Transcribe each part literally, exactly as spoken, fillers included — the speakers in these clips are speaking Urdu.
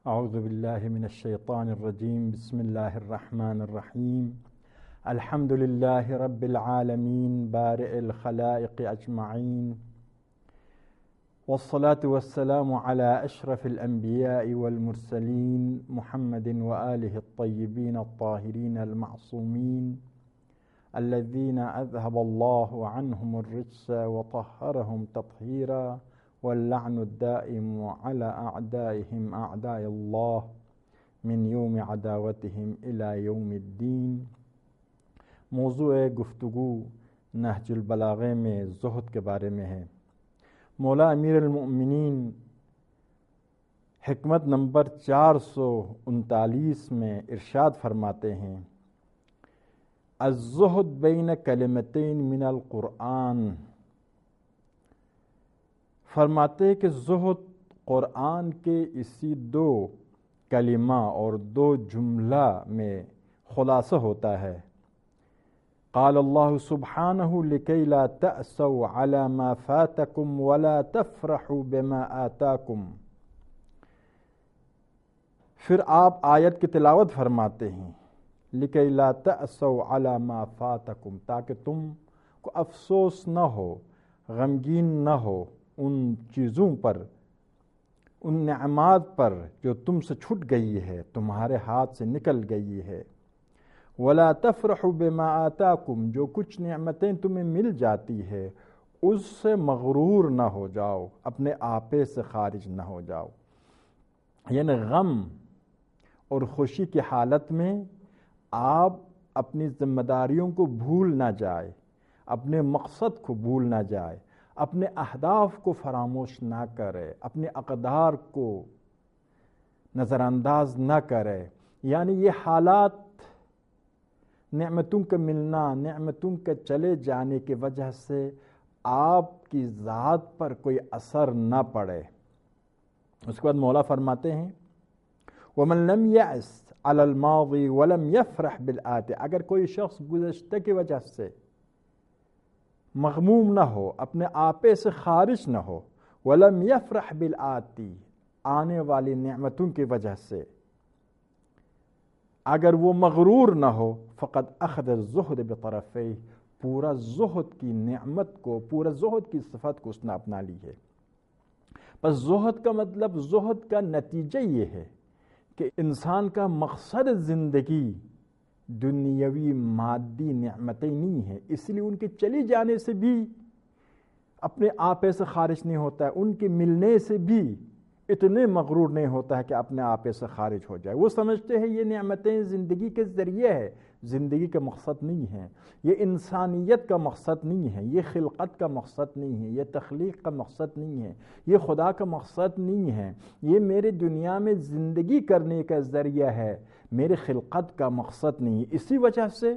اعوذ باللہ من الشیطان الرجیم بسم اللہ الرحمن الرحیم الحمد للہ رب العالمین بارئ الخلائق اجمعین والصلاة والسلام على اشرف الانبیاء والمرسلین محمد وآلہ الطیبین الطاہرین المعصومین الذین اذهب اللہ عنہم الرجس وطہرہم تطہیرا واللعن الدائم على أعدائهم أعداء الله من يوم عداوتهم إلى يوم الدين۔ موضوع گفتگو نہج البلاغہ میں زہد کے بارے میں ہے۔ مولا امیر المؤمنین حکمت نمبر چار سو انتالیس میں ارشاد فرماتے ہیں، الزہد بین کلمتین من القرآن، فرماتے ہیں کہ زہد قرآن کے اسی دو کلمہ اور دو جملہ میں خلاصہ ہوتا ہے۔ قال اللہ سبحانہ لکی لا تأسوا على ما فاتکم ولا تفرحوا بما آتاکم۔ پھر آپ آیت کی تلاوت فرماتے ہیں، لکی لا تأسوا على ما فاتکم، تاکہ تم کو افسوس نہ ہو، غمگین نہ ہو ان چیزوں پر، ان نعمات پر جو تم سے چھٹ گئی ہے، تمہارے ہاتھ سے نکل گئی ہے۔ ولا تفرحوا بما آتاکم، جو کچھ نعمتیں تمہیں مل جاتی ہے اس سے مغرور نہ ہو جاؤ، اپنے آپے سے خارج نہ ہو جاؤ۔ یعنی غم اور خوشی کی حالت میں آپ اپنی ذمہ داریوں کو بھول نہ جائے، اپنے مقصد کو بھول نہ جائے، اپنے اہداف کو فراموش نہ کرے، اپنے اقدار کو نظر انداز نہ کرے۔ یعنی یہ حالات نعمتوں کا ملنا، نعمتوں کے چلے جانے کی وجہ سے آپ کی ذات پر کوئی اثر نہ پڑے۔ اس کے بعد مولا فرماتے ہیں، وَمَن لَمْ يَعْسْ عَلَى الْمَاضِي وَلَمْ يَفْرَحْ بِالْآتِ، اگر کوئی شخص گزشتہ کی وجہ سے مغموم نہ ہو، اپنے آپے سے خارج نہ ہو، وَلَمْ يَفْرَحْ بِالْآتِ، آنے والی نعمتوں کی وجہ سے اگر وہ مغرور نہ ہو، فقد اخذ الزہد بطرفیہ، پورا زہد کی نعمت کو، پورا زہد کی صفت کو اس نے اپنا لی ہے۔ بس زہد کا مطلب، زہد کا نتیجہ یہ ہے کہ انسان کا مقصد زندگی دنیاوی مادی نعمتیں نہیں ہیں، اس لیے ان کے چلی جانے سے بھی اپنے آپے سے خارج نہیں ہوتا ہے، ان کے ملنے سے بھی اتنے مغرور نہیں ہوتا ہے کہ اپنے آپے سے خارج ہو جائے۔ وہ سمجھتے ہیں یہ نعمتیں زندگی کے ذریعے ہے، زندگی کا مقصد نہیں ہے، یہ انسانیت کا مقصد نہیں ہے، یہ خلقت کا مقصد نہیں ہے، یہ تخلیق کا مقصد نہیں ہے، یہ خدا کا مقصد نہیں ہے، یہ میرے دنیا میں زندگی کرنے کا ذریعہ ہے، میرے خلقت کا مقصد نہیں ہے۔ اسی وجہ سے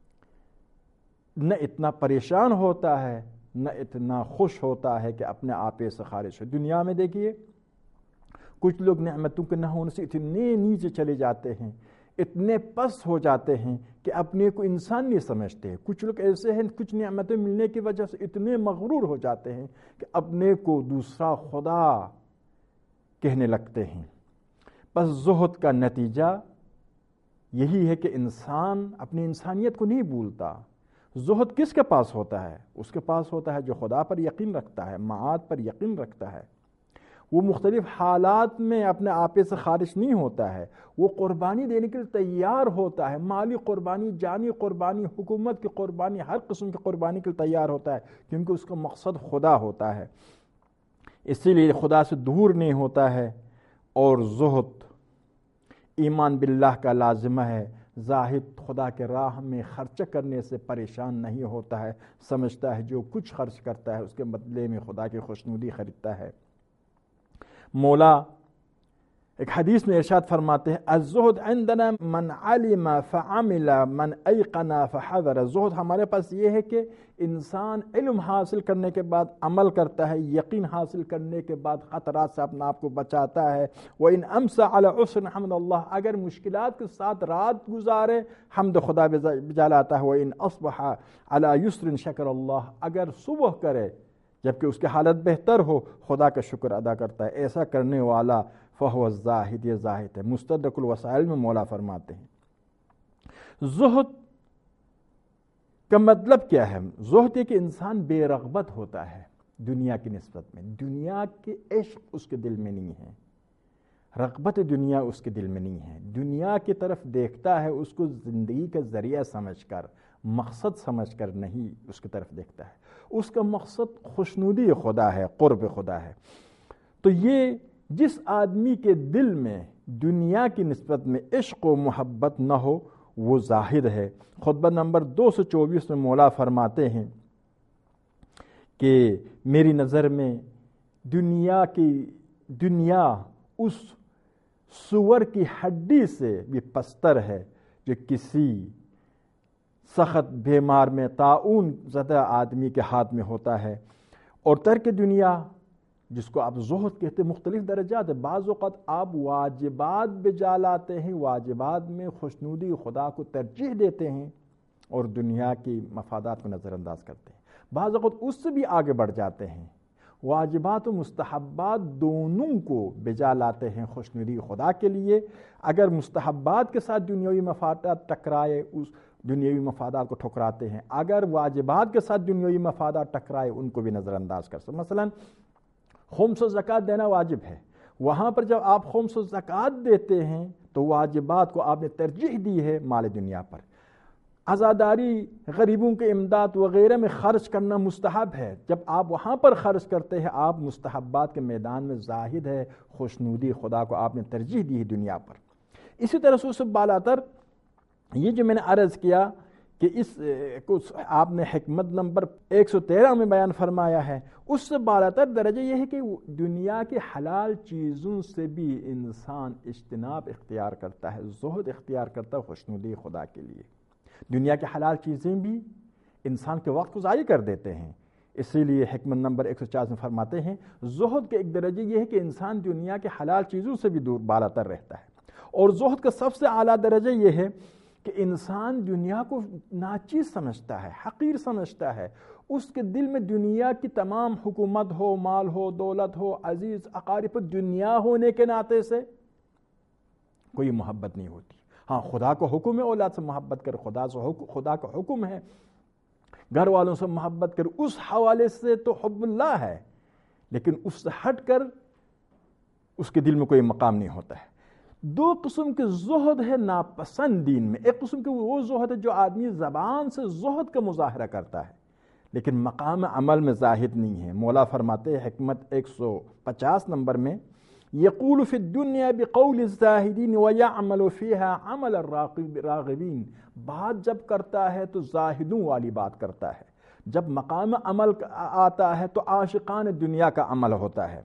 نہ اتنا پریشان ہوتا ہے، نہ اتنا خوش ہوتا ہے کہ اپنے آپے سے خارج ہو۔ دنیا میں دیکھیے کچھ لوگ نعمتوں کے نہ ہونے سے اتنے نیچے چلے جاتے ہیں، اتنے پس ہو جاتے ہیں کہ اپنے کو انسان نہیں سمجھتے۔ کچھ لوگ ایسے ہیں، کچھ نعمتیں ملنے کی وجہ سے اتنے مغرور ہو جاتے ہیں کہ اپنے کو دوسرا خدا کہنے لگتے ہیں۔ بس زہد کا نتیجہ یہی ہے کہ انسان اپنی انسانیت کو نہیں بھولتا۔ زہد کس کے پاس ہوتا ہے؟ اس کے پاس ہوتا ہے جو خدا پر یقین رکھتا ہے، معاد پر یقین رکھتا ہے۔ وہ مختلف حالات میں اپنے آپے سے خارج نہیں ہوتا ہے، وہ قربانی دینے کے لیے تیار ہوتا ہے، مالی قربانی، جانی قربانی، حکومت کی قربانی، ہر قسم کی قربانی کے لیے تیار ہوتا ہے، کیونکہ اس کا مقصد خدا ہوتا ہے، اسی لیے خدا سے دور نہیں ہوتا ہے۔ اور زہد ایمان باللہ کا لازمہ ہے، زاہد خدا کے راہ میں خرچہ کرنے سے پریشان نہیں ہوتا ہے، سمجھتا ہے جو کچھ خرچ کرتا ہے اس کے بدلے میں خدا کی خوشنودی خریدتا ہے۔ مولا ایک حدیث میں ارشاد فرماتے ہیں، الزہد عندنا من علم فعمل من ایقن فحذر۔ زہد ہمارے پاس یہ ہے کہ انسان علم حاصل کرنے کے بعد عمل کرتا ہے، یقین حاصل کرنے کے بعد خطرات سے اپنا آپ کو بچاتا ہے۔ وَإِنْ أَمْسَى عَلَى عُسْرٍ حَمْدَ اللَّهِ، اگر مشکلات کے ساتھ رات گزارے حمد خدا بجا لاتا ہے۔ وَإِنْ أَصْبَحَ عَلَى يُسْرٍ شَكَرَ اللَّهِ، اگر صبح کرے جبکہ اس کی حالت بہتر ہو خدا کا شکر ادا کرتا ہے۔ ایسا کرنے والا فہو الزاہد، یہ زاہد ہے۔ مستدرک الوسائل میں مولا فرماتے ہیں زہد کا مطلب کیا ہے؟ زہد یہ کہ انسان بے رغبت ہوتا ہے دنیا کی نسبت میں، دنیا کے عشق اس کے دل میں نہیں ہے، رغبت دنیا اس کے دل میں نہیں ہے، دنیا کی طرف دیکھتا ہے اس کو زندگی کا ذریعہ سمجھ کر، مقصد سمجھ کر نہیں اس کی طرف دیکھتا ہے، اس کا مقصد خوشنودی خدا ہے، قرب خدا ہے۔ تو یہ جس آدمی کے دل میں دنیا کی نسبت میں عشق و محبت نہ ہو وہ زاہد ہے۔ خطبہ نمبر دو سو چوبیس میں مولا فرماتے ہیں کہ میری نظر میں دنیا کی دنیا اس سور کی ہڈی سے بھی پستر ہے جو کسی سخت بیمار میں طاعون زدہ آدمی کے ہاتھ میں ہوتا ہے۔ اور ترک دنیا جس کو آپ زہد کہتے ہیں مختلف درجات ہے، بعض اوقات آپ واجبات بجا لاتے ہیں، واجبات میں خوشنودی خدا کو ترجیح دیتے ہیں اور دنیا کی مفادات کو نظر انداز کرتے ہیں، بعض اوقات اس سے بھی آگے بڑھ جاتے ہیں، واجبات و مستحبات دونوں کو بجا لاتے ہیں خوشنودی خدا کے لیے۔ اگر مستحبات کے ساتھ دنیاوی مفادات ٹکرائے اس دنیاوی مفادات کو ٹھکراتے ہیں، اگر واجبات کے ساتھ دنیاوی مفادات ٹکرائے ان کو بھی نظر انداز کر سکتے۔ مثلا خمس و زکوٰۃ دینا واجب ہے، وہاں پر جب آپ خمس و زکوٰۃ دیتے ہیں تو واجبات کو آپ نے ترجیح دی ہے مال دنیا پر۔ عزاداری، غریبوں کے امداد وغیرہ میں خرچ کرنا مستحب ہے، جب آپ وہاں پر خرچ کرتے ہیں آپ مستحبات کے میدان میں زاہد ہے، خوشنودی خدا کو آپ نے ترجیح دی ہے دنیا پر۔ اسی طرح سے اس سے بالاتر یہ جو میں نے عرض کیا کہ اس کو آپ نے حکمت نمبر ایک سو تیرہ میں بیان فرمایا ہے، اس سے بالاتر درجہ یہ ہے کہ دنیا کے حلال چیزوں سے بھی انسان اجتناب اختیار کرتا ہے، زہد اختیار کرتا ہے خوشنودی خدا کے لیے۔ دنیا کی حلال چیزیں بھی انسان کے وقت کو ضائع کر دیتے ہیں، اسی لیے حکمت نمبر ایک سو چالیس میں فرماتے ہیں زہد کے ایک درجہ یہ ہے کہ انسان دنیا کے حلال چیزوں سے بھی دور بالاتر رہتا ہے۔ اور زہد کا سب سے اعلیٰ درجہ یہ ہے کہ انسان دنیا کو ناچیز سمجھتا ہے، حقیر سمجھتا ہے، اس کے دل میں دنیا کی تمام حکومت ہو، مال ہو، دولت ہو، عزیز اقارب، دنیا ہونے کے ناطے سے کوئی محبت نہیں ہوتی۔ ہاں خدا کو حکم ہے اولاد سے محبت کر، خدا سے خدا کا حکم ہے گھر والوں سے محبت کر، اس حوالے سے تو حب اللہ ہے، لیکن اس سے ہٹ کر اس کے دل میں کوئی مقام نہیں ہوتا ہے۔ دو قسم کے زہد ہے ناپسند دین میں، ایک قسم کے وہ زہد ہے جو آدمی زبان سے زہد کا مظاہرہ کرتا ہے لیکن مقام عمل میں زاہد نہیں ہے۔ مولا فرماتے ہیں حکمت ایک سو پچاس نمبر میں یقول فی الدنیا بقول الزاہدین ویعمل فیہا عمل الراغبین، بات جب کرتا ہے تو زاہدوں والی بات کرتا ہے، جب مقام عمل آتا ہے تو عاشقان دنیا کا عمل ہوتا ہے۔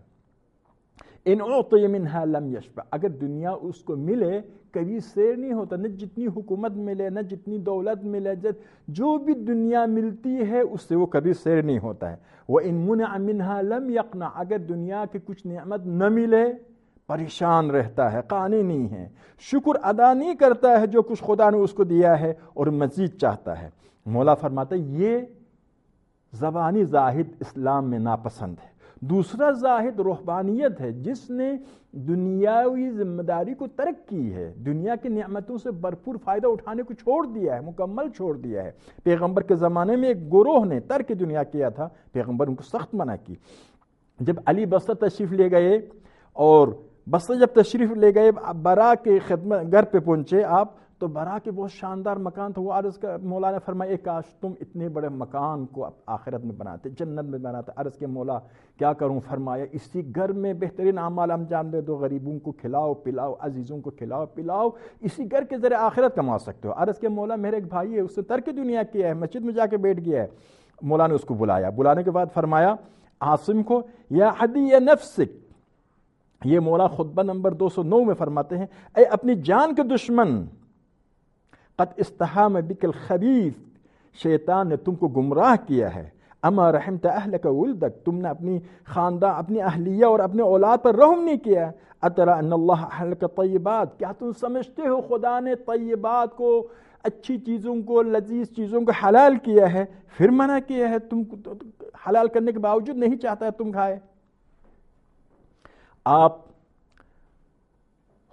ان اعطی منہا لم یشبع، اگر دنیا اس کو ملے کبھی سیر نہیں ہوتا، نہ جتنی حکومت ملے، نہ جتنی دولت ملے، جو بھی دنیا ملتی ہے اس سے وہ کبھی سیر نہیں ہوتا ہے۔ وَإِن مُنِعَ مِنْهَا لَمْ يَقْنَعْ، اگر دنیا کی کچھ نعمت نہ ملے پریشان رہتا ہے، قانع نہیں ہے، شکر ادا نہیں کرتا ہے جو کچھ خدا نے اس کو دیا ہے اور مزید چاہتا ہے۔ مولا فرماتا ہے یہ زبانی زاہد اسلام میں ناپسند ہے۔ دوسرا زاہد روحانیت ہے، جس نے دنیاوی ذمہ داری کو ترک کی ہے، دنیا کی نعمتوں سے بھرپور فائدہ اٹھانے کو چھوڑ دیا ہے، مکمل چھوڑ دیا ہے۔ پیغمبر کے زمانے میں ایک گروہ نے ترک دنیا کیا تھا، پیغمبر ان کو سخت منع کی۔ جب علی بصرہ تشریف لے گئے اور بصرہ جب تشریف لے گئے برا کے خدمت گھر پہ پہنچے آپ، تو برا کے بہت شاندار مکان تھا، وہ عرض کا مولا نے فرمایا کاش تم اتنے بڑے مکان کو آخرت میں بناتے، جنت میں بناتے۔ عرض کے مولا کیا کروں؟ فرمایا اسی گھر میں بہترین اعمال انجام دے دو، غریبوں کو کھلاؤ پلاؤ، عزیزوں کو کھلاؤ پلاؤ، اسی گھر کے ذریعے آخرت کما سکتے ہو۔ عرض کے مولا میرے ایک بھائی ہے، اس نے ترک دنیا کیا ہے، مسجد میں جا کے بیٹھ گیا ہے۔ مولا نے اس کو بلایا، بلانے کے بعد فرمایا عاصم کو یا حدی نفسک، یہ مولا خطبہ نمبر دو سو نو میں فرماتے ہیں اے اپنی جان کے دشمن، قد استحام بک الخبیث، شیطان نے تم کو گمراہ کیا ہے، اما رحمت اہلک ولدک، تم نے اپنی خاندان، اپنی اہلیہ اور اپنے اولاد پر رحم نہیں کیا۔ اترى ان اللہ احلک طیبات، کیا تم سمجھتے ہو خدا نے طیبات کو، اچھی چیزوں کو، لذیذ چیزوں کو حلال کیا ہے، پھر منع کیا ہے، تم حلال کرنے کے باوجود نہیں چاہتا ہے تم کھائے۔ آپ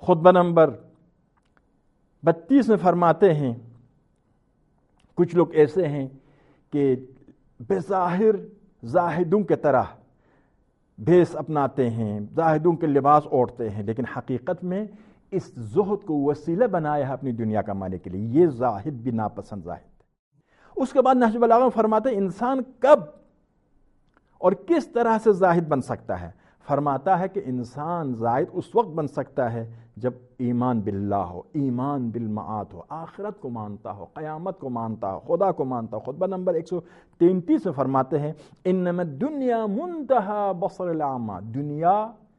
خطبہ نمبر بتیس میں فرماتے ہیں کچھ لوگ ایسے ہیں کہ بظاہر زاہدوں کے طرح بھیس اپناتے ہیں، زاہدوں کے لباس اوڑھتے ہیں، لیکن حقیقت میں اس زہد کو وسیلہ بنایا ہے اپنی دنیا کمانے کے لیے. یہ زاہد بھی ناپسند زاہد ہے. اس کے بعد نہج البلاغہ میں فرماتے ہیں انسان کب اور کس طرح سے زاہد بن سکتا ہے. فرماتا ہے کہ انسان زاہد اس وقت بن سکتا ہے جب ایمان باللہ ہو، ایمان بالمعاد ہو، آخرت کو مانتا ہو، قیامت کو مانتا ہو، خدا کو مانتا ہو. خطبہ نمبر ایک سو تینتیس میں فرماتے ہیں انما الدنیا منتہا بصر العامہ، دنیا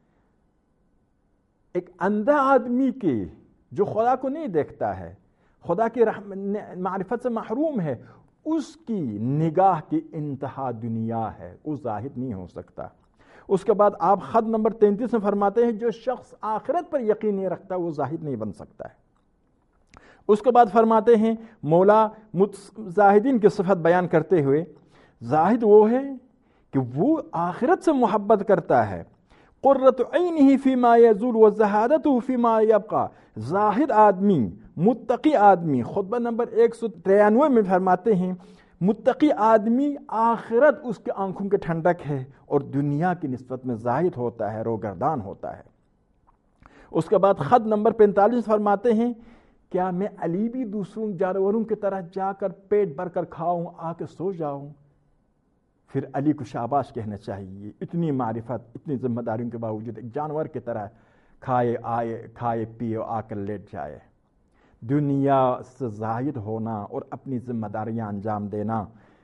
ایک اندھا آدمی کے جو خدا کو نہیں دیکھتا ہے، خدا کی معرفت سے محروم ہے، اس کی نگاہ کی انتہا دنیا ہے، وہ زاہد نہیں ہو سکتا. اس کے بعد آپ خط نمبر تینتیس میں فرماتے ہیں جو شخص آخرت پر یقین نہیں رکھتا وہ زاہد نہیں بن سکتا ہے. اس کے بعد فرماتے ہیں مولا زاہدین کی صفت بیان کرتے ہوئے زاہد وہ ہے کہ وہ آخرت سے محبت کرتا ہے. قرۃ عینہ فیما یزول وزہادتہ فیما یبقی، زاہد آدمی، متقی آدمی. خطبہ نمبر ایک سو ترانوے میں فرماتے ہیں متقی آدمی آخرت اس کے آنکھوں کے ٹھنڈک ہے اور دنیا کی نسبت میں زاہد ہوتا ہے، روگردان ہوتا ہے. اس کے بعد خط نمبر پینتالیس فرماتے ہیں کیا میں علی بھی دوسروں جانوروں کی طرح جا کر پیٹ بھر کر کھاؤں آ کے سو جاؤں؟ پھر علی کو شاباش کہنا چاہیے، اتنی معرفت، اتنی ذمہ داریوں کے باوجود ایک جانور کی طرح کھائے آئے کھائے پیے آ کر لیٹ جائے. دنیا سے زاہد ہونا اور اپنی ذمہ داریاں انجام دینا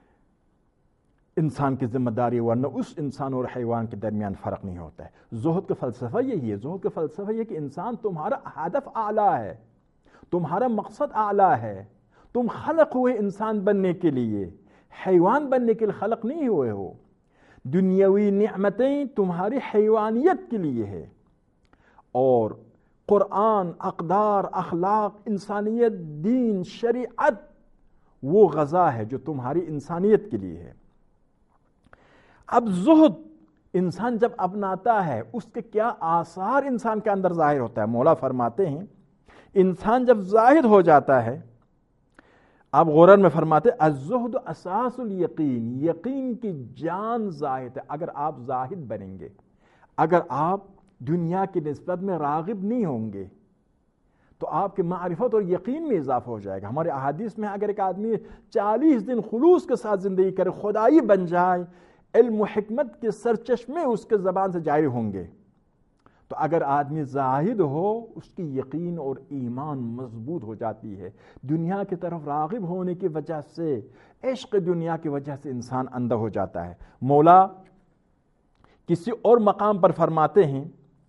انسان کی ذمہ داری، ورنہ اس انسان اور حیوان کے درمیان فرق نہیں ہوتا ہے. زہد کا فلسفہ یہی ہے، زہد کا فلسفہ یہ کہ انسان تمہارا ہدف اعلیٰ ہے، تمہارا مقصد اعلیٰ ہے، تم خلق ہوئے انسان بننے کے لیے، حیوان بننے کے لیے خلق نہیں ہوئے ہو. دنیاوی نعمتیں تمہاری حیوانیت کے لیے ہے، اور قرآن، اقدار، اخلاق، انسانیت، دین، شریعت وہ غذا ہے جو تمہاری انسانیت کے لیے ہے. اب زہد انسان جب اپناتا ہے اس کے کیا آثار انسان کے اندر ظاہر ہوتا ہے. مولا فرماتے ہیں انسان جب زاہد ہو جاتا ہے، اب غرر میں فرماتے الزہد اساس الیقین، یقین کی جان زاہد ہے. اگر آپ زاہد بنیں گے، اگر آپ دنیا کی نسبت میں راغب نہیں ہوں گے تو آپ کی معرفت اور یقین میں اضافہ ہو جائے گا. ہمارے احادیث میں اگر ایک آدمی چالیس دن خلوص کے ساتھ زندگی کرے، خدائی بن جائے، علم و حکمت کے سرچشمے اس کے زبان سے جاری ہوں گے. تو اگر آدمی زاہد ہو اس کی یقین اور ایمان مضبوط ہو جاتی ہے. دنیا کی طرف راغب ہونے کی وجہ سے، عشق دنیا کی وجہ سے انسان اندھا ہو جاتا ہے. مولا کسی اور مقام پر فرماتے ہیں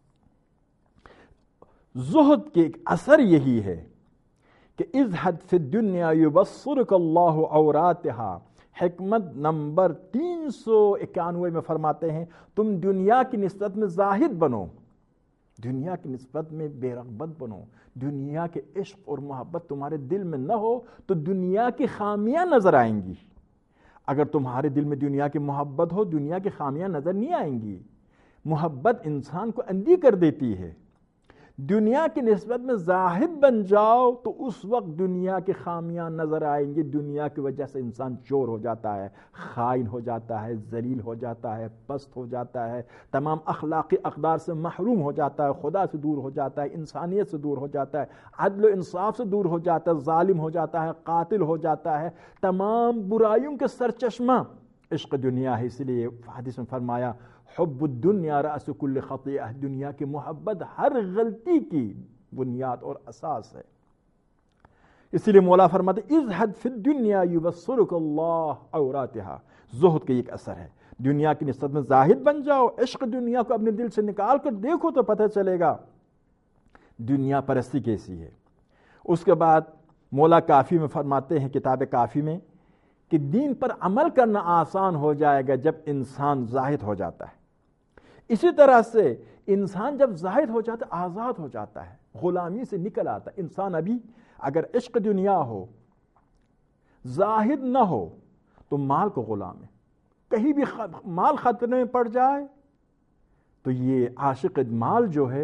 زہد کے ایک اثر یہی ہے کہ ازہد فی الدنیا یبصرک اللہ عوراتہا. حکمت نمبر تین سو اکانوے میں فرماتے ہیں تم دنیا کی نسبت میں زاہد بنو، دنیا کی نسبت میں بے رغبت بنو. دنیا کے عشق اور محبت تمہارے دل میں نہ ہو تو دنیا کی خامیاں نظر آئیں گی. اگر تمہارے دل میں دنیا کی محبت ہو، دنیا کی خامیاں نظر نہیں آئیں گی. محبت انسان کو اندھی کر دیتی ہے. دنیا کی نسبت میں زاہد بن جاؤ تو اس وقت دنیا کی خامیاں نظر آئیں گی. دنیا کی وجہ سے انسان چور ہو جاتا ہے، خائن ہو جاتا ہے، ذلیل ہو جاتا ہے، پست ہو جاتا ہے، تمام اخلاقی اقدار سے محروم ہو جاتا ہے، خدا سے دور ہو جاتا ہے، انسانیت سے دور ہو جاتا ہے، عدل و انصاف سے دور ہو جاتا ہے، ظالم ہو جاتا ہے، قاتل ہو جاتا ہے. تمام برائیوں کے سرچشمہ عشق دنیا ہے. اس لیے حدیث میں فرمایا حب الدنیا رأس کل خطیئہ، دنیا کی محبت ہر غلطی کی بنیاد اور اساس ہے. اسی لیے مولا فرماتے ازہد فی الدنیا یبصرک اللہ عوراتہا. زہد کا ایک اثر ہے، دنیا کی نسبت میں زاہد بن جاؤ، عشق دنیا کو اپنے دل سے نکال کر دیکھو تو پتہ چلے گا دنیا پرستی کیسی ہے. اس کے بعد مولا کافی میں فرماتے ہیں، کتاب کافی میں، کہ دین پر عمل کرنا آسان ہو جائے گا جب انسان زاہد ہو جاتا ہے. اسی طرح سے انسان جب زاہد ہو جاتا ہے آزاد ہو جاتا ہے، غلامی سے نکل آتا ہے. انسان ابھی اگر عشق دنیا ہو، زاہد نہ ہو تو مال کو غلام ہے. کہیں بھی مال خطرے میں پڑ جائے تو یہ عاشق مال جو ہے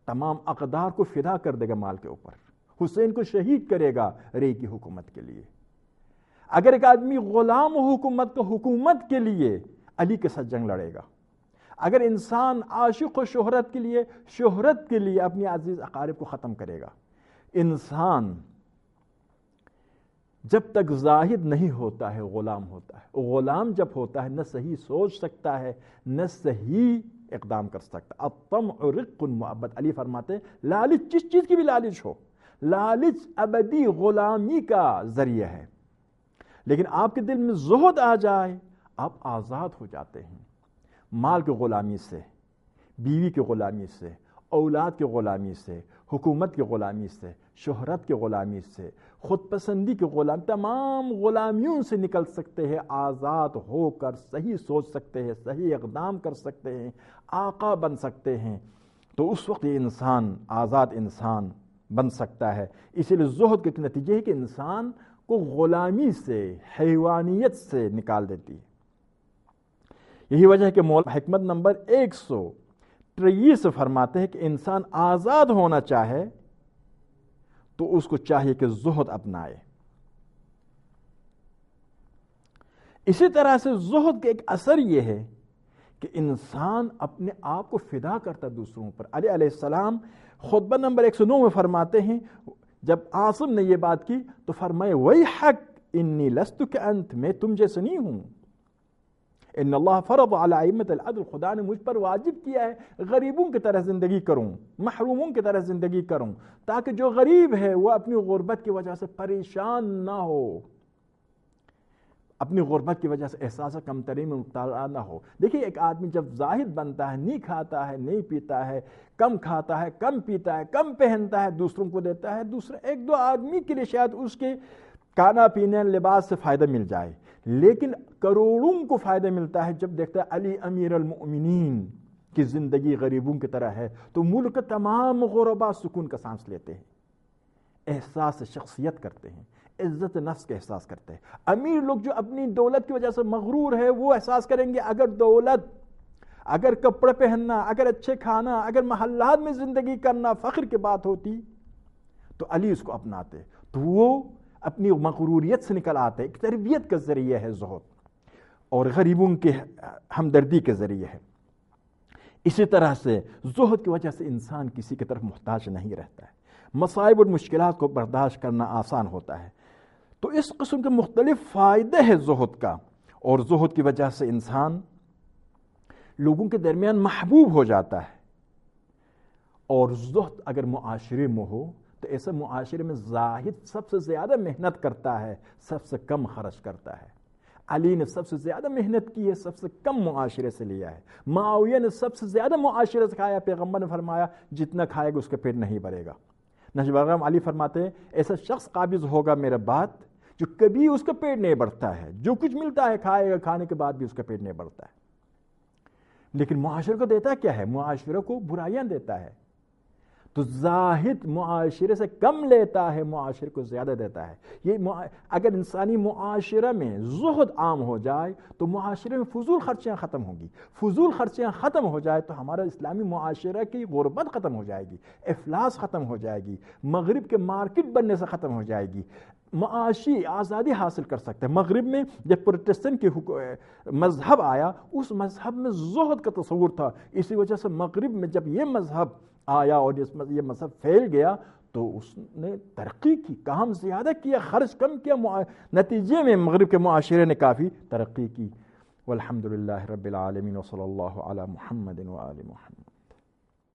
تمام اقدار کو فدا کر دے گا مال کے اوپر، حسین کو شہید کرے گا رے کی حکومت کے لیے۔ اگر ایک آدمی غلام حکومت کو حکومت کے لیے علی کے ساتھ جنگ لڑے گا، اگر انسان عاشق و شہرت کے لیے شہرت کے لیے اپنی عزیز اقارب کو ختم کرے گا، انسان جب تک زاہد نہیں ہوتا ہے غلام ہوتا ہے۔ غلام جب ہوتا ہے نہ صحیح سوچ سکتا ہے نہ صحیح اقدام کر سکتا۔ الطمع رق مؤبد، علی فرماتے ہیں لالچ جس چیز کی بھی لالچ ہو، لالچ ابدی غلامی کا ذریعہ ہے۔ لیکن آپ کے دل میں زہد آ جائے آپ آزاد ہو جاتے ہیں مال کی غلامی سے، بیوی کی غلامی سے، اولاد کی غلامی سے، حکومت کی غلامی سے، شہرت کی غلامی سے، خود پسندی کی غلامی، تمام غلامیوں سے نکل سکتے ہیں، آزاد ہو کر صحیح سوچ سکتے ہیں، صحیح اقدام کر سکتے ہیں، آقا بن سکتے ہیں۔ تو اس وقت یہ انسان آزاد انسان بن سکتا ہے۔ اسی لیے زہد کے نتیجے ہے کہ انسان کو غلامی سے، حیوانیت سے نکال دیتی ہے۔ یہی وجہ ہے کہ مولانا حکمت نمبر ایک سو تریس فرماتے ہیں کہ انسان آزاد ہونا چاہے تو اس کو چاہیے کہ زہد اپنائے۔ اسی طرح سے زہد کا ایک اثر یہ ہے کہ انسان اپنے آپ کو فدا کرتا دوسروں پر۔ علی علیہ السلام خطبہ نمبر ایک سو نو میں فرماتے ہیں، جب عاصم نے یہ بات کی تو فرمائے ویحک انی لست کانت، میں تم جیسے نہیں ہوں۔ ان اللہ فرض علی ائمۃ العدل، خدا نے مجھ پر واجب کیا ہے غریبوں کی طرح زندگی کروں، محروموں کی طرح زندگی کروں، تاکہ جو غریب ہے وہ اپنی غربت کی وجہ سے پریشان نہ ہو، اپنی غربت کی وجہ سے احساس کمتری میں مبتلا نہ ہو۔ دیکھیے ایک آدمی جب زاہد بنتا ہے، نہیں کھاتا ہے نہیں پیتا ہے، کم کھاتا ہے کم پیتا ہے، کم پہنتا ہے، دوسروں کو دیتا ہے، دوسرے ایک دو آدمی کے لیے شاید اس کے کھانا پینے لباس سے فائدہ مل جائے، لیکن کروڑوں کو فائدہ ملتا ہے جب دیکھتا ہے علی امیر المؤمنین کی زندگی غریبوں کی طرح ہے، تو ملک تمام غربا سکون کا سانس لیتے ہیں، احساس شخصیت کرتے ہیں، عزت نفس کا احساس کرتے ہیں۔ امیر لوگ جو اپنی دولت کی وجہ سے مغرور ہے وہ احساس کریں گے اگر دولت، اگر کپڑے پہننا، اگر اچھے کھانا، اگر محلات میں زندگی کرنا فخر کی بات ہوتی تو علی اس کو اپناتے، تو وہ اپنی مغروریت سے نکل آتے۔ ایک تربیت کا ذریعہ ہے زہد، اور غریبوں کے ہمدردی کے ذریعہ ہے۔ اسی طرح سے زہد کی وجہ سے انسان کسی کی طرف محتاج نہیں رہتا ہے، مصائب اور مشکلات کو برداشت کرنا آسان ہوتا ہے۔ تو اس قسم کے مختلف فائدے ہیں زہد کا، اور زہد کی وجہ سے انسان لوگوں کے درمیان محبوب ہو جاتا ہے۔ اور زہد اگر معاشرے میں ہو تو ایسے معاشرے میں زاہد سب سے زیادہ محنت کرتا ہے، سب سے کم خرچ کرتا ہے۔ علی نے سب سے زیادہ محنت کی ہے، سب سے کم معاشرے سے لیا ہے۔ معاویہ نے سب سے زیادہ معاشرے سے کھایا، پیغمبر نے فرمایا جتنا کھائے گا اس کا پیٹ نہیں بھرے گا۔ نجم الغم علی فرماتے ہیں ایسا شخص قابض ہوگا میرا بات جو کبھی اس کا پیٹ نہیں بھرتا ہے، جو کچھ ملتا ہے کھائے گا، کھانے کے بعد بھی اس کا پیٹ نہیں بھرتا ہے، لیکن معاشرے کو دیتا کیا ہے؟ معاشرے کو برائیاں دیتا ہے۔ تو زاہد معاشرے سے کم لیتا ہے، معاشرے کو زیادہ دیتا ہے۔ یہ اگر انسانی معاشرہ میں زہد عام ہو جائے تو معاشرے میں فضول خرچیاں ختم ہوں گی، فضول خرچیاں ختم ہو جائے تو ہمارا اسلامی معاشرہ کی غربت ختم ہو جائے گی، افلاس ختم ہو جائے گی، مغرب کے مارکیٹ بننے سے ختم ہو جائے گی، معاشی آزادی حاصل کر سکتے ہیں۔ مغرب میں جب پروٹسٹنٹ کی مذہب آیا اس مذہب میں زہد کا تصور تھا، اسی وجہ سے مغرب میں جب یہ مذہب آیا اور یہ مذہب پھیل گیا تو اس نے ترقی کی، کام زیادہ کیا، خرچ کم کیا، نتیجے میں مغرب کے معاشرے نے کافی ترقی کی۔ والحمدللہ رب العالمین وصلی اللہ علی محمد وآل محمد۔